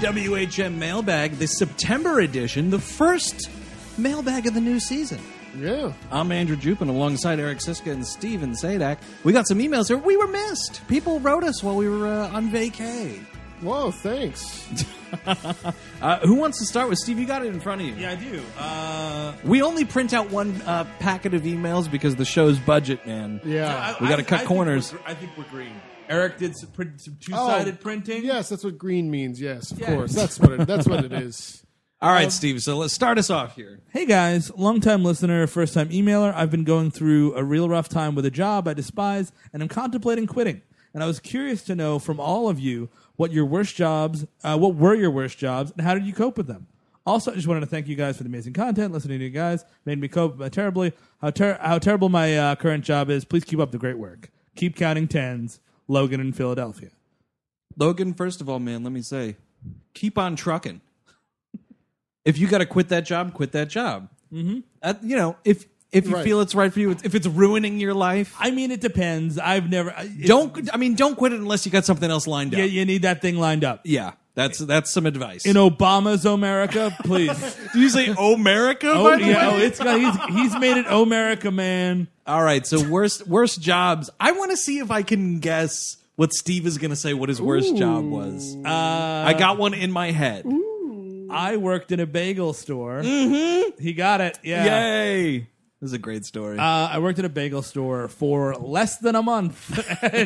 WHM Mailbag, the September edition, the first mailbag of the new season. Yeah. I'm Andrew Jupin alongside Eric Siska and Steven Sadak. We got some emails here. We were missed. People wrote us while we were on vacay. Whoa, thanks. Who wants to start with? Steve, you got it in front of you. Yeah, I do. We only print out one packet of emails because the show's budget, man. Yeah. We gotta cut corners. I think we're green. Eric did some two-sided printing. Yes, that's what green means. Yes, of Yeah. course. That's what it is. All right, Steve, so let's start us off here. Hey guys, long-time listener, first-time emailer. I've been going through a real rough time with a job I despise, and I'm contemplating quitting. And I was curious to know from all of you what were your worst jobs, and how did you cope with them? Also, I just wanted to thank you guys for the amazing content. Listening to you guys made me cope terribly. How terrible my current job is. Please keep up the great work. Keep counting tens. Logan in Philadelphia. Logan, first of all, man, let me say, keep on trucking. If you got to quit that job, quit that job. Mm-hmm. If you feel it's right for you, if it's ruining your life. I mean, it depends. I've never... Don't quit it unless you got something else lined up. Yeah, you need that thing lined up. Yeah, that's some advice. In Obama's America, please. Did you say Omerica? He's made it Omerica, man. All right, so worst jobs. I want to see if I can guess what Steve is going to say what his worst job was. I got one in my head. I worked in a bagel store. Mm-hmm. He got it. Yeah. Yay. This is a great story. I worked at a bagel store for less than a month.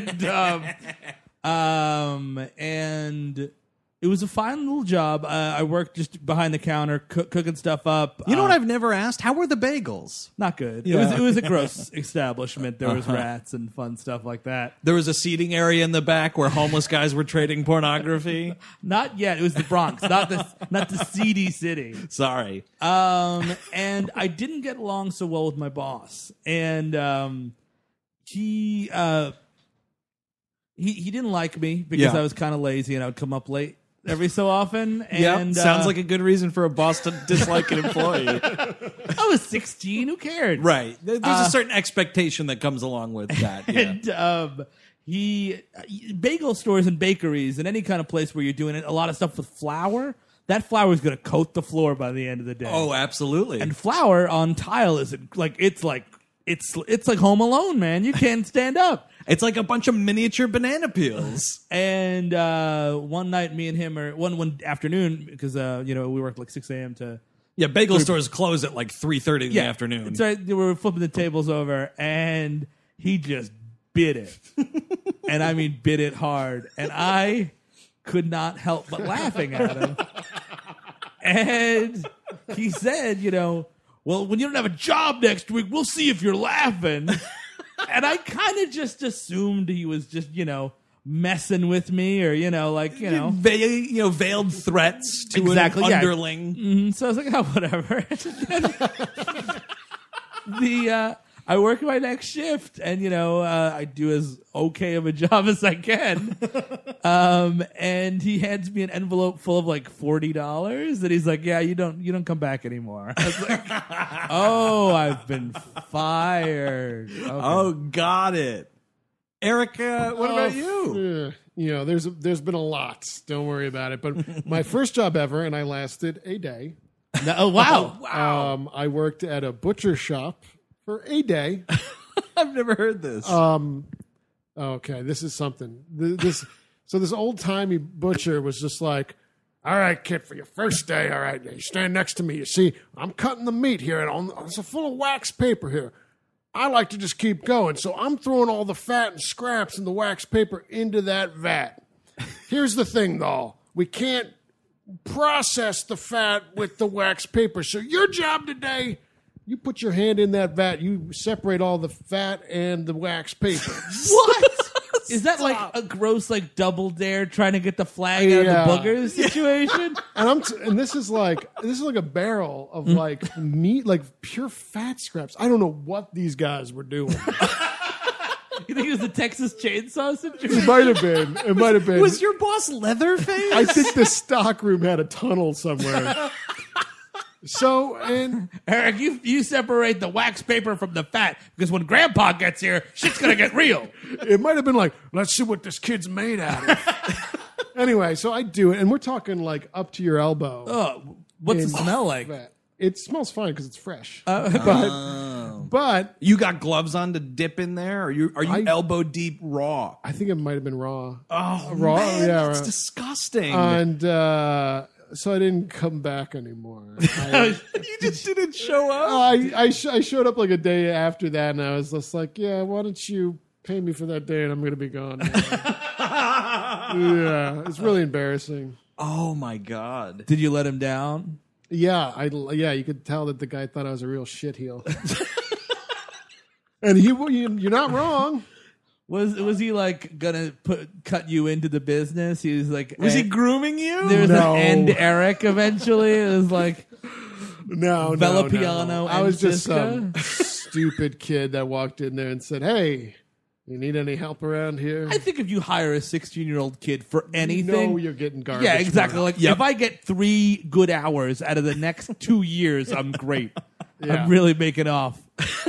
and it was a fine little job. I worked just behind the counter, cooking stuff up. You know what I've never asked? How were the bagels? Not good. Yeah. It was a gross establishment. There was rats and fun stuff like that. There was a seating area in the back where homeless guys were trading pornography. Not yet. It was the Bronx, not the seedy city. Sorry. And I didn't get along so well with my boss, and he didn't like me because I was kind of lazy and I would come up late every so often. And sounds like a good reason for a boss to dislike an employee. I was 16. Who cared? Right. There's a certain expectation that comes along with that. Yeah. And bagel stores and bakeries and any kind of place where you're doing a lot of stuff with flour, that flour is going to coat the floor by the end of the day. Oh, absolutely. And flour on tile is it's like Home Alone, man. You can't stand up. It's like a bunch of miniature banana peels. And one night, me and him, or one afternoon, because we worked like 6 a.m. to... Yeah, bagel stores close at like 3:30 in the afternoon. That's right. We were flipping the tables over, and he just bit it. And I mean bit it hard. And I could not help but laughing at him. And he said, well, when you don't have a job next week, we'll see if you're laughing. And I kind of just assumed he was just, messing with me or, veiled threats to exactly, an underling. Yeah. Mm-hmm. So I was like, oh, whatever. I work my next shift and, I do as okay of a job as I can. And he hands me an envelope full of like $40 and he's like, yeah, you don't come back anymore. I was like, oh, I've been fired. Okay. Oh, got it. Erica, what about you? There's been a lot. Don't worry about it. But my first job ever, and I lasted a day. Oh, wow. Wow. I worked at a butcher shop for a day. I've never heard this. Okay, this is something. This old-timey butcher was just like, all right, kid, for your first day, all right, you stand next to me. You see, I'm cutting the meat here, and it's full of wax paper here. I like to just keep going, so I'm throwing all the fat and scraps and the wax paper into that vat. Here's the thing, though. We can't process the fat with the wax paper, so your job today... You put your hand in that vat, you separate all the fat and the wax paper. What? Is that like a gross double dare trying to get the flag out of the boogers situation? And this is like a barrel of like meat, like pure fat scraps. I don't know what these guys were doing. You think it was the Texas Chainsaw situation? It might have been. Was your boss Leatherface? I think the stock room had a tunnel somewhere. So, and Eric, you separate the wax paper from the fat because when Grandpa gets here, shit's gonna get real. It might have been like, let's see what this kid's made out of. Anyway, so I do it, and we're talking like up to your elbow. Oh, what's it in smell like? fat. It smells fine because it's fresh. But You got gloves on to dip in there? Are you elbow deep raw? I think it might have been raw. Oh, Raw? man, Yeah, that's raw. disgusting. And so I didn't come back anymore. You just didn't show up? I showed up like a day after that, and I was just like, yeah, why don't you pay me for that day, and I'm going to be gone. Yeah, it's really embarrassing. Oh, my God. Did you let him down? Yeah, you could tell that the guy thought I was a real shitheel. And you're not wrong. Was he like gonna cut you into the business? He was like, Was he grooming you? There's No. an end Eric eventually. It was like No, Vallapiano I was and just Siska? some stupid kid that walked in there and said, "Hey, you need any help around here?" I think if you hire a 16-year-old kid for You anything, know you're getting garbage. yeah, exactly. money. Like if I get 3 good hours out of the next 2 years, I'm great. Yeah. I'm really making off.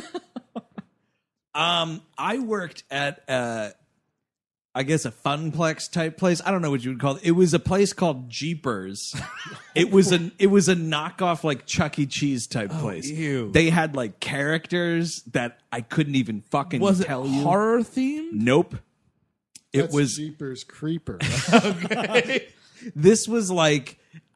I worked at I guess a Funplex type place. I don't know what you would call it. It was a place called Jeepers. It was a knockoff like Chuck E. Cheese type place. ew. They had like characters that I couldn't even fucking Was it tell you. horror themed? Nope. It That's was Jeepers Creeper. this was like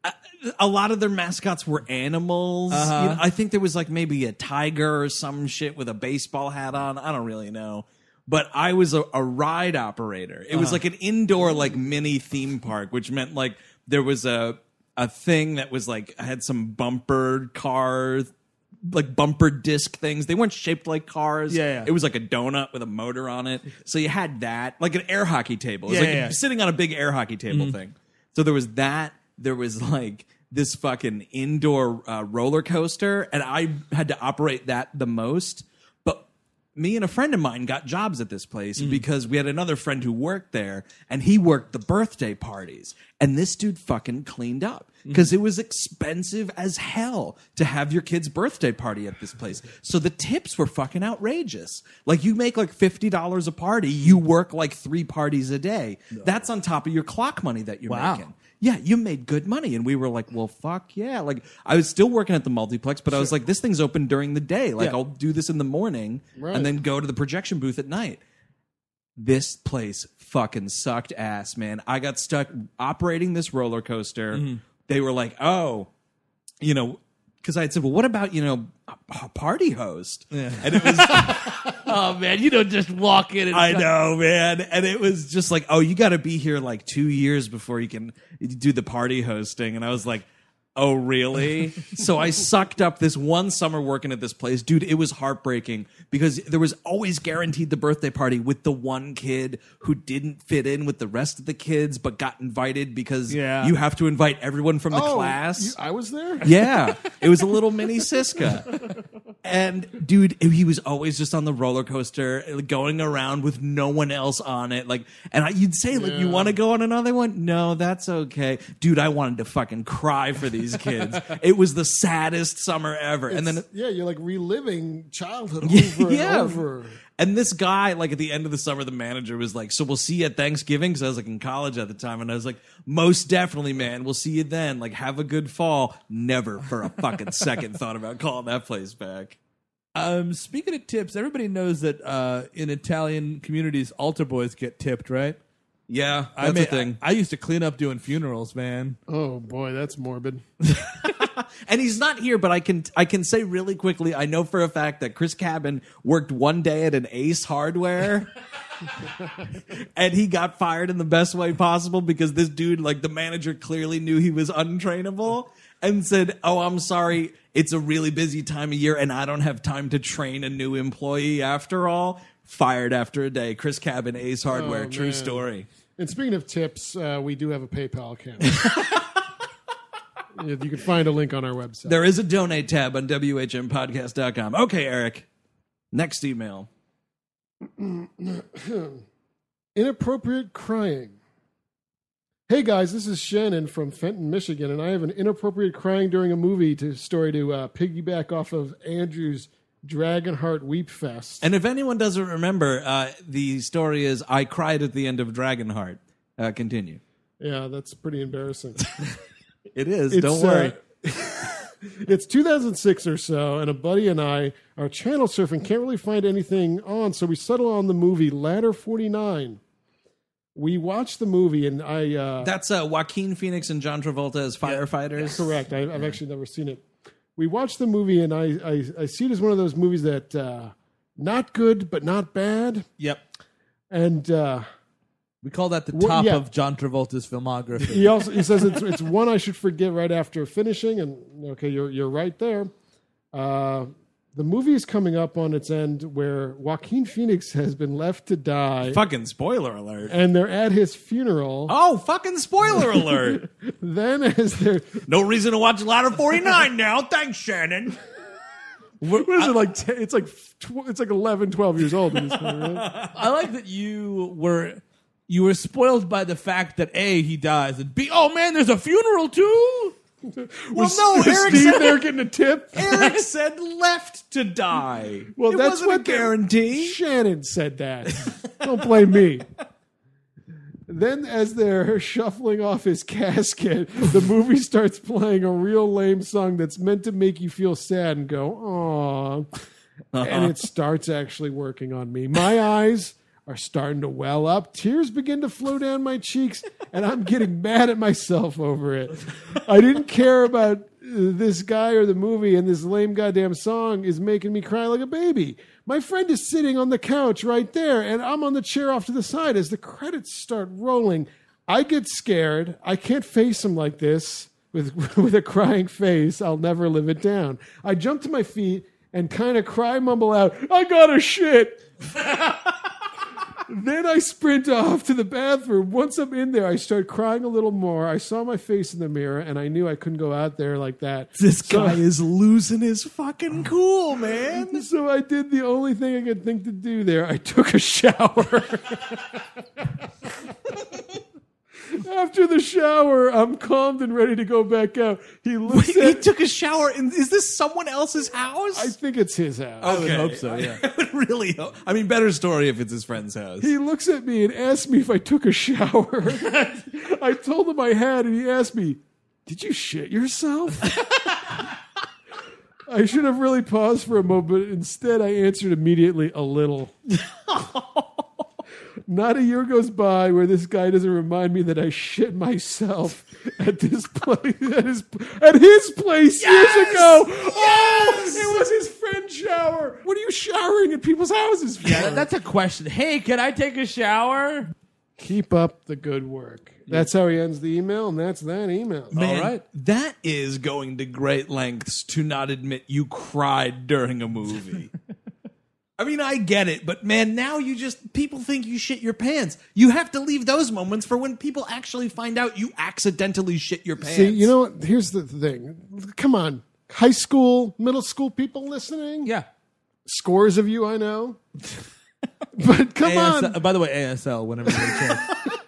a lot of their mascots were animals. Uh-huh. You know, I think there was like maybe a tiger or some shit with a baseball hat on. I don't really know. But I was a ride operator. It was like an indoor like mini theme park, which meant like there was a thing that was like had some bumper cars, like bumper disc things. They weren't shaped like cars. Yeah. It was like a donut with a motor on it. So you had that, like an air hockey table. It was Yeah, like yeah. sitting on a big air hockey table thing. So there was that. There was like this fucking indoor roller coaster, and I had to operate that the most. But me and a friend of mine got jobs at this place because we had another friend who worked there, and he worked the birthday parties. And this dude fucking cleaned up because it was expensive as hell to have your kid's birthday party at this place. So the tips were fucking outrageous. Like you make like $50 a party, you work like 3 parties a day. That's on top of your clock money that you're Wow. making. Yeah, you made good money. And we were like, well, fuck yeah. Like, I was still working at the multiplex, but I was like, this thing's open during the day. Like, Yeah. I'll do this in the morning Right. and then go to the projection booth at night. This place fucking sucked ass, man. I got stuck operating this roller coaster. They were like, oh, you know, because I had said, well, what about, you know, a party host? Yeah. And it was... Oh man, you don't just walk in and I know, man. And it was just like, oh, you got to be here like 2 years before you can do the party hosting. And I was like, oh, really? So I sucked up this one summer working at this place. Dude, it was heartbreaking because there was always guaranteed the birthday party with the one kid who didn't fit in with the rest of the kids but got invited because Yeah. you have to invite everyone from the class. I was there? Yeah, it was a little mini Siska. And dude, he was always just on the roller coaster, going around with no one else on it. Like, and you'd say, like, you want to go on another one? No, that's okay, dude. I wanted to fucking cry for these kids. It was the saddest summer ever. And then, Yeah, you're like reliving childhood over and over. And this guy, like at the end of the summer, the manager was like, so we'll see you at Thanksgiving. Because I was like in college at the time. And I was like, most definitely, man. We'll see you then. Like, have a good fall. Never for a fucking second thought about calling that place back. Speaking of tips, everybody knows that in Italian communities, altar boys get tipped, right? Yeah, that's a thing. I used to clean up doing funerals, man. Oh boy, that's morbid. And he's not here, but I can say really quickly, I know for a fact that Chris Cabin worked one day at an Ace Hardware. And he got fired in the best way possible because this dude, like the manager, clearly knew he was untrainable and said, oh, I'm sorry, it's a really busy time of year and I don't have time to train a new employee after all. Fired after a day. Chris Cabin, Ace Hardware, Oh, true man. story. And speaking of tips, we do have a PayPal account. You can find a link on our website. There is a donate tab on WHMPodcast.com. Okay, Eric. Next email. Inappropriate crying. Hey guys, this is Shannon from Fenton, Michigan, and I have an inappropriate crying during a movie story to piggyback off of Andrew's Dragonheart Weep Fest. And if anyone doesn't remember, the story is I cried at the end of Dragonheart. Continue. Yeah, that's pretty embarrassing. It is. Don't worry. It's 2006 or so, and a buddy and I are channel surfing, can't really find anything on, so we settle on the movie Ladder 49. We watched the movie, and That's Joaquin Phoenix and John Travolta as firefighters. correct. I've actually never seen it. We watched the movie, and I see it as one of those movies that not good, but not bad. Yep. And We call that the top yeah. of John Travolta's filmography. he says it's one I should forget right after finishing, and okay, you're right there. The movie is coming up on its end where Joaquin Phoenix has been left to die, Fucking spoiler alert. and they're at his funeral. Oh, fucking spoiler alert. Then, as they're No reason to watch Ladder 49 now. Thanks, Shannon. what is it like? It's like 11, 12 years old in this point, right? I like that you were spoiled by the fact that A, he dies, and B, oh man, there's a funeral too? Was Eric Steve said, there getting a tip? Eric said left to die. Well, it that's wasn't what a guarantee. Shannon said that. Don't blame me. Then, as they're shuffling off his casket, the movie starts playing a real lame song that's meant to make you feel sad and go, "Aw." And it starts actually working on me. My eyes are starting to well up. Tears begin to flow down my cheeks, and I'm getting mad at myself over it. I didn't care about this guy or the movie, and this lame goddamn song is making me cry like a baby. My friend is sitting on the couch right there, and I'm on the chair off to the side. As the credits start rolling, I get scared. I can't face him like this with a crying face. I'll never live it down. I jump to my feet and kind of mumble out, "I gotta shit." Then I sprint off to the bathroom. Once I'm in there, I start crying a little more. I saw my face in the mirror, and I knew I couldn't go out there like that. This guy is losing his fucking cool, man. So I did the only thing I could think to do there. I took a shower. After the shower, I'm calmed and ready to go back out. He looks He at... took a shower. Is this someone else's house? I think it's his house. Okay. would hope so, yeah. I would really hope. I mean, better story if it's his friend's house. He looks at me and asks me if I took a shower. I told him I had, and he asked me, "Did you shit yourself?" I should have really paused for a moment, but instead I answered immediately, "A little." Not a year goes by where this guy doesn't remind me that I shit myself at this place, at his place years ago. Oh, it was his friend's shower. What are you showering at people's houses for? Yeah, that's a question. Hey, can I take a shower? Keep up the good work. That's how he ends the email, and that's that email. Man, All right. that is going to great lengths to not admit you cried during a movie. I mean, I get it, but man, now people think you shit your pants. You have to leave those moments for when people actually find out you accidentally shit your pants. See, you know what? Here's the thing. Come on. High school, middle school people listening? Yeah. Scores of you I know. But come on. By the way, ASL, whenever you get a chance.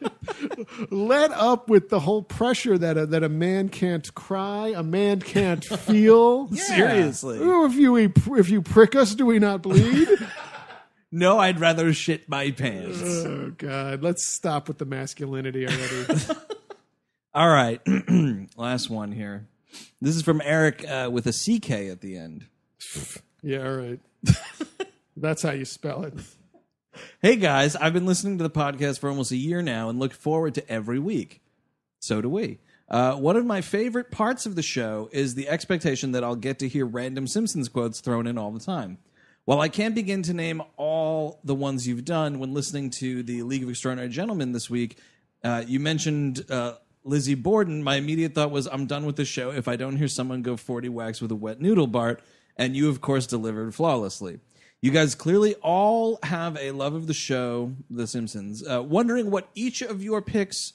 Let up with the whole pressure that a man can't cry, a man can't feel. Seriously. Ooh, if you prick us, do we not bleed? No, I'd rather shit my pants. Oh, God. Let's stop with the masculinity already. All right. Last one here. This is from Eric with a CK at the end. Yeah, all right. That's how you spell it. Hey guys, I've been listening to the podcast for almost a year now and look forward to every week. So do we. One of my favorite parts of the show is the expectation that I'll get to hear random Simpsons quotes thrown in all the time. While I can't begin to name all the ones you've done, when listening to the League of Extraordinary Gentlemen this week, you mentioned Lizzie Borden. My immediate thought was, I'm done with the show if I don't hear someone go 40 whacks with a wet noodle, Bart. And you, of course, delivered flawlessly. You guys clearly all have a love of the show, The Simpsons. Wondering what each of your picks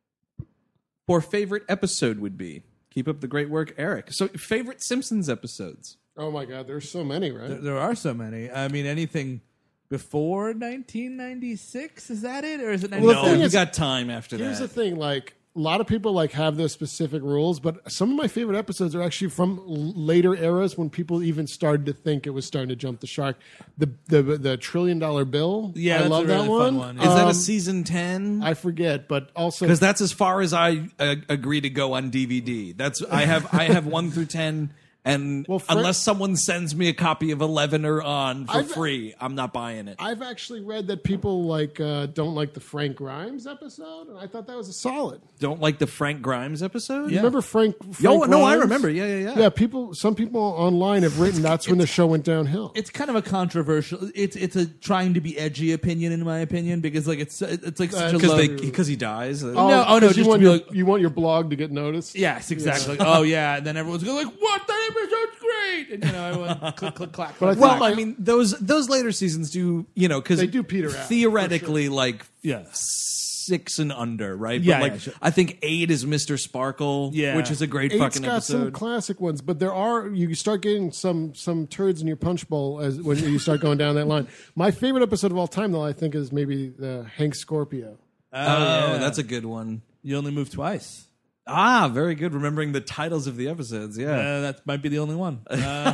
for favorite episode would be. Keep up the great work, Eric. So, favorite Simpsons episodes? Oh, my God. There's so many, right? There are so many. I mean, anything before 1996? Is that it? Or is it 97? Well, the thing you is- got time after Here's that. the thing, like, a lot of people like have their specific rules, but some of my favorite episodes are actually from later eras when people even started to think it was starting to jump the shark. The $1 trillion bill. Yeah, I that's love a really that fun one. one. Is that a season 10? I forget, but also Because that's as far as I agree to go on DVD. I have 1 through 10. And Well, unless someone sends me a copy of 11 or on for I've- free, I'm not buying it. I've actually read that people like don't like the Frank Grimes episode, and I thought that was a solid. Don't like the Frank Grimes episode? Yeah. Remember Frank No, I Grimes? remember. Yeah. Yeah, some people online have written that's when the show went downhill. It's kind of a controversial. It's a trying to be edgy opinion, in my opinion, because like it's like such a low. Because he dies. no, because just you want to be your, like- you want your blog to get noticed. Yes, exactly. Like, oh yeah, and then everyone's going like, "What? That episode's great!" And everyone click, click, clack. But I clack, thought, clack. like, I mean, those later seasons do, because They do peter out, theoretically, like Yeah. 6 and under, right? Yeah, but like yeah, sure. I think 8 is Mr. Sparkle, Yeah. which is a great Eight's fucking got some episode. classic ones, but you start getting some turds in your punch bowl when you start going down that line. My favorite episode of all time, though, I think, is maybe the Hank Scorpio. yeah. That's a good one. You only move twice. Ah, very good. Remembering the titles of the episodes. Yeah. That might be the only one.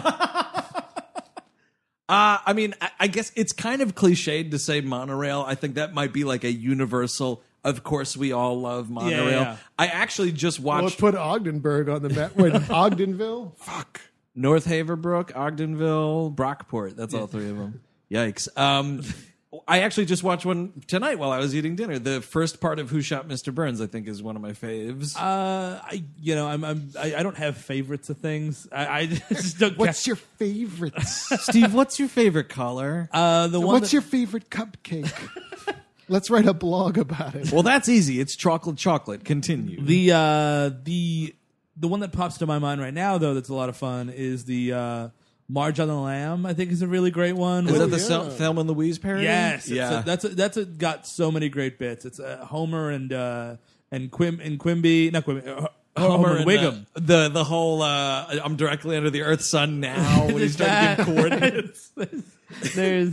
I mean, I guess it's kind of cliched to say monorail. I think that might be like a universal. Of course, we all love monorail. Yeah. I actually just Well, watched put Ogdenburg on the map. Wait, Ogdenville? Fuck. North Haverbrook, Ogdenville, Brockport. That's all 3 of them. Yikes. I actually just watched one tonight while I was eating dinner. The first part of Who Shot Mr. Burns, I think, is one of my faves. I don't have favorites of things. I just don't. What's your favorites? Steve, what's your favorite color? the one? What's your favorite cupcake? Let's write a blog about it. Well, that's easy. It's chocolate. Continue. The one that pops to my mind right now, though, that's a lot of fun is the Marge on the Lamb. I think is a really great one. Is that yeah. the Thelma and Louise parody? Yes, Yeah. that's got so many great bits. It's Homer and Quimby, not Quimby, Homer and Wiggum. The whole I'm directly under the Earth's sun now when he's trying to give coordinates. There's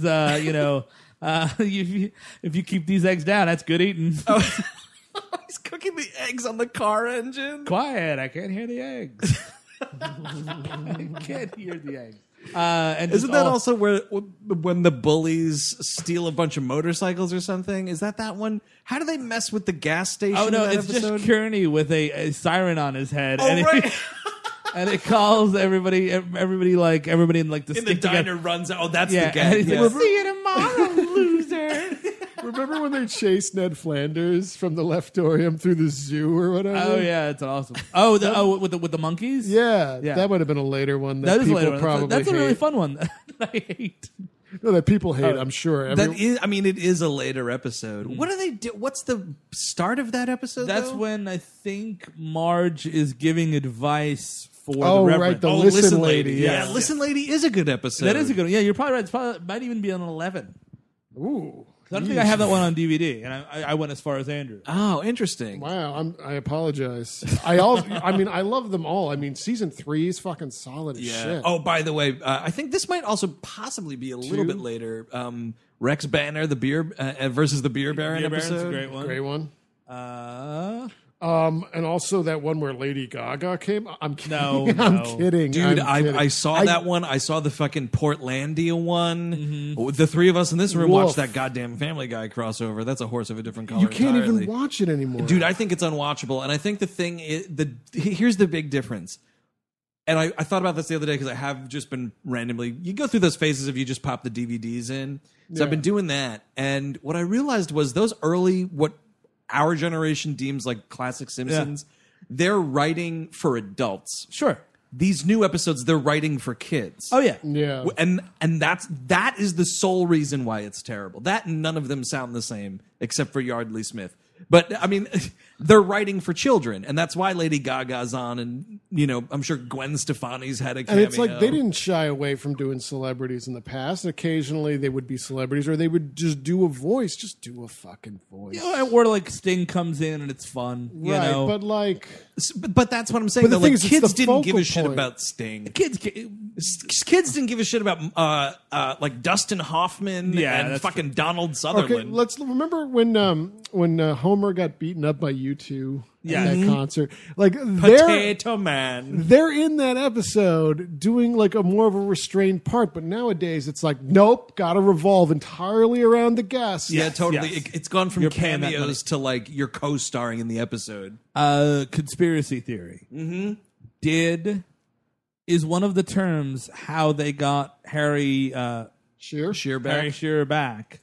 if you keep these eggs down, that's good eating. He's cooking the eggs on the car engine. Quiet, I can't hear the eggs. I can't hear the eggs. And Isn't that also where when the bullies steal a bunch of motorcycles or something? Is that one? How do they mess with the gas station? Oh no, in that it's episode? just Kearney with a siren on his head, Oh, and right. and it calls everybody in like the In the stick together. diner runs out. Oh, that's Yeah, the and gag. he's Yeah. like, "See you tomorrow, loser." Remember when they chased Ned Flanders from the Leftorium through the zoo or whatever? Oh yeah, it's awesome. With the monkeys. Yeah, Yeah. that would have been a later one that That is a people later one. probably That's a hate. really fun one that I hate. No, that people hate, I'm sure. That is, I mean, it is a later episode. What do they do? What's the start of that episode? That's though? when I think Marge is giving advice for Oh, the Reverend. right, the Listen Lady, Yeah, yes. Listen Lady is a good episode. That is a good one. Yeah, you're probably right. It's probably might even be on 11. Ooh. I don't think I have that one on DVD, and I went as far as Andrew. Oh, interesting. Wow, I apologize. I mean, I love them all. I mean, season 3 is fucking solid as shit. Oh, by the way, I think this might also possibly be a little bit later. Rex Banner, the beer versus the Beer Baron Beer Baron's episode. a great one. Great one. Uh, And also that one where Lady Gaga came. I'm kidding. No, I'm no. kidding. Dude, I'm kidding. I saw that one. I saw the fucking Portlandia one. Mm-hmm. The 3 of us in this room Woof. watched that goddamn Family Guy crossover. That's a horse of a different color. You can't entirely. even watch it anymore. Dude, I think it's unwatchable. And I think the thing is, here's the big difference. And I thought about this the other day because I have just been randomly, you go through those phases of you just pop the DVDs in. So I've been doing that. And what I realized was those early, what our generation deems like classic Simpsons, they're writing for adults. sure. These new episodes, they're writing for kids. Oh yeah. Yeah. And that is the sole reason why it's terrible. That and none of them sound the same except for Yardley Smith. But I mean, they're writing for children, and that's why Lady Gaga's on, and I'm sure Gwen Stefani's had a cameo. And it's like they didn't shy away from doing celebrities in the past. Occasionally they would be celebrities, or they would just do a voice. Just do a fucking voice. Or like Sting comes in and it's fun. You right, know? but like... But that's what I'm saying. But the Though, thing like, is, it's kids the didn't give a focal shit point. about Sting. kids. Kids didn't give a shit about like Dustin Hoffman Yeah, and that's fucking Donald Okay, Sutherland. let's remember when Homer got beaten up by U2 Yeah. at that concert. Like Potato Man. they're in that episode doing like a more of a restrained part, but nowadays it's like, nope, got to revolve entirely around the guest. Yeah, totally. yes. It's gone from You're paying that money. cameos to like you're co-starring in the episode. Conspiracy theory. Is one of the terms how they got Harry Shearer back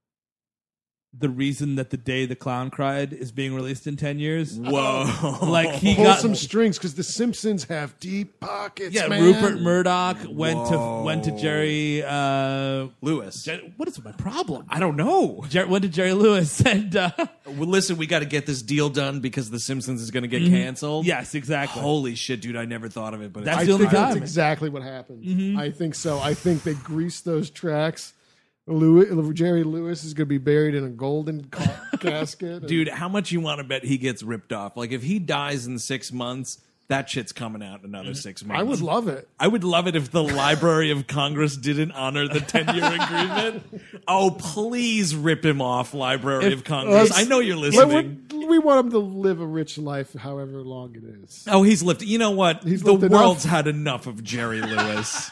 the reason that The Day the Clown Cried is being released in 10 years? Whoa. Like he Pull got some strings because The Simpsons have deep pockets. yeah. Man. Rupert Murdoch went to Jerry Lewis. What is my problem? I don't know. Went to Jerry Lewis and Well, listen, we got to get this deal done because The Simpsons is going to get canceled. yes, exactly. Holy shit, dude! I never thought of it, but That's I the only think that's time. exactly what happened. I think so. I think they greased those tracks. Jerry Lewis is going to be buried in a golden casket. dude, how much you want to bet he gets ripped off? Like if he dies in 6 months, that shit's coming out in another 6 months. I would love it. I would love it if the Library of Congress didn't honor the 10-year agreement. Oh, please rip him off, Library of Congress. I know you're listening. We want him to live a rich life, however long it is. Oh, he's lived. You know what? He's The lived world's enough. had enough of Jerry Lewis.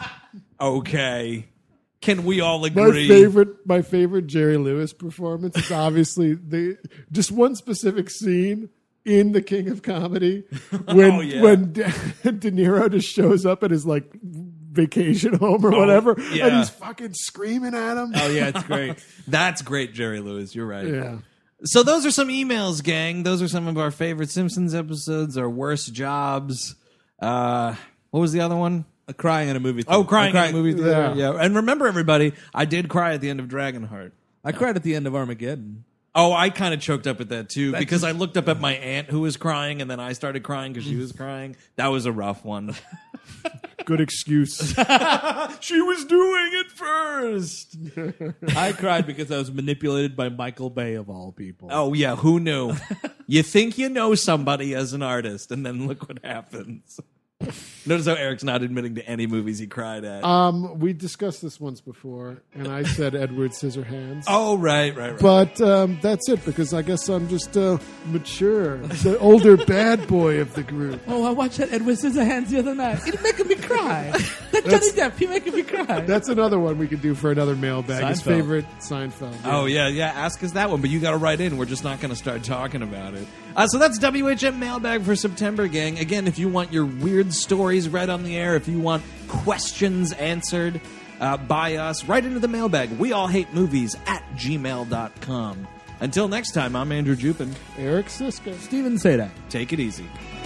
Okay. Can we all My agree? favorite Jerry Lewis performance is obviously just one specific scene in The King of Comedy when De Niro just shows up at his like vacation home or whatever, yeah. and he's fucking screaming at him. Oh yeah, it's great. That's great, Jerry Lewis. You're right. Yeah. So those are some emails, gang. Those are some of our favorite Simpsons episodes, our worst jobs. What was the other one? Crying in a movie theater. Oh, crying in a movie theater. Yeah. Yeah. And remember, everybody, I did cry at the end of Dragonheart. I cried at the end of Armageddon. Oh, I kind of choked up at that, too, because I looked up at my aunt who was crying, and then I started crying because she was crying. That was a rough one. Good excuse. She was doing it first. I cried because I was manipulated by Michael Bay of all people. Oh, yeah, who knew? You think you know somebody as an artist, and then look what happens. Notice how Eric's not admitting to any movies he cried at. We discussed this once before, and I said Edward Scissorhands. Oh, right. But that's it, because I guess I'm just mature, the older bad boy of the group. Oh, I watched that Edward Scissorhands the other night. It's making me cry. That Johnny Depp, he making me cry. That's another one we could do for another mailbag. His Seinfeld. favorite Seinfeld. Oh, yeah. Ask us that one, but you got to write in. We're just not going to start talking about it. So that's WHM Mailbag for September, gang. Again, if you want your weird stories read on the air, if you want questions answered by us, write into the mailbag. weallhatemovies@gmail.com. Until next time, I'm Andrew Jupin. Eric Siska. Steven Sadak. Take it easy.